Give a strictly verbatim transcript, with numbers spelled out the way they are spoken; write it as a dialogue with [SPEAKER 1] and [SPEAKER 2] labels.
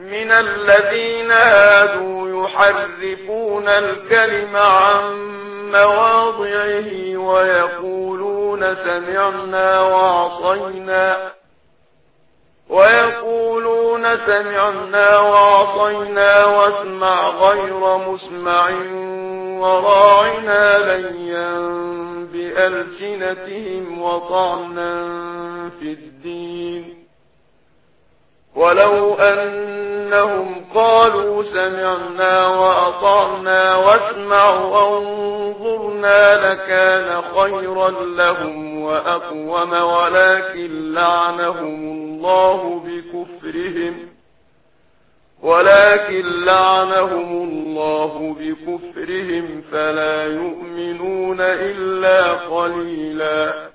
[SPEAKER 1] من الذين هادوا يحرفون الكلم عن مواضعه ويقولون سمعنا وعصينا ويقولون سمعنا وعصينا واسمع غير مسمع وراعنا ليا بألسنتهم وطعنا في الدين ولو أنهم قالوا سمعنا وأطعنا واسمعوا وانظرنا لكان خيرا لهم وأقوم ولكن لعنهم الله بكفرهم ولكن لعنهم الله بكفرهم فلا يؤمنون إلا قليلا.